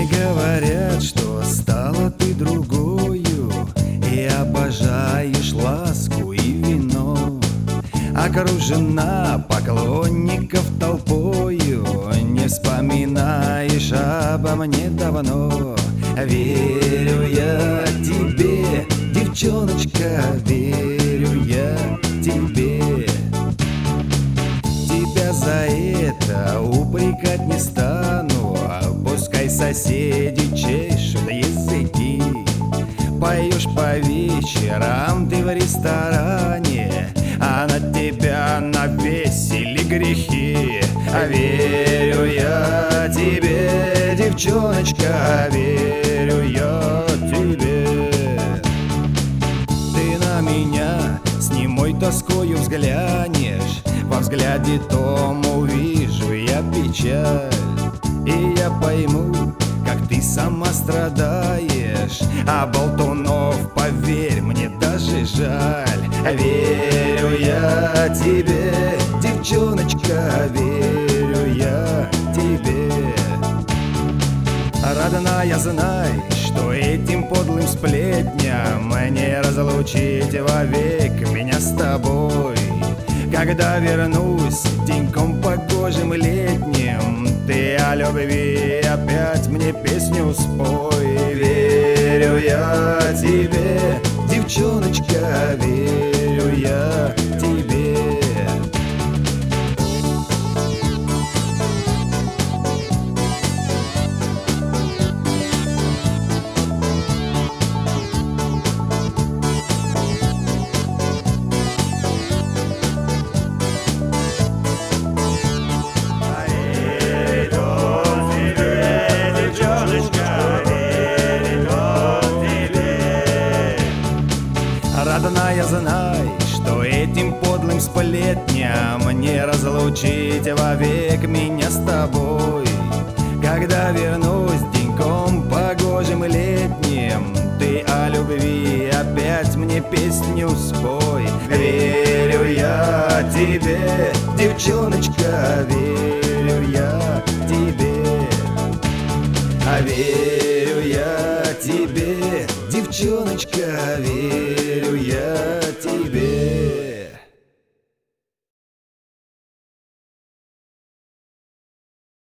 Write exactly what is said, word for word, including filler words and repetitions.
Говорят, что стала ты другою и обожаешь ласку и вино. Окружена поклонников толпою, не вспоминаешь обо мне давно. Верю я тебе, девчоночка, верю я тебе. Тебя за это упрекать не стану, пускай соседи чешут языки. Поешь по вечерам ты в ресторане, а на тебя навесили грехи. А верю я тебе, девчоночка, верю я тебе. Ты на меня с немой тоскою взглянешь, во взгляде том увижу я печаль. И я пойму, как ты сама страдаешь, а болтунов, поверь, мне даже жаль. Верю я тебе, девчоночка, верю я тебе. Родная, знай, что этим подлым сплетням не разлучить вовек меня с тобой. Когда вернусь деньком погожим летним, ты о любви опять мне песню спой. Верю я тебе, девчоночка, верю я тебе. Родная, знай, что этим подлым сплетням не разлучить вовек меня с тобой. Когда вернусь деньком погожим летним, ты о любви опять мне песню спой. Верю я тебе, девчоночка, верю я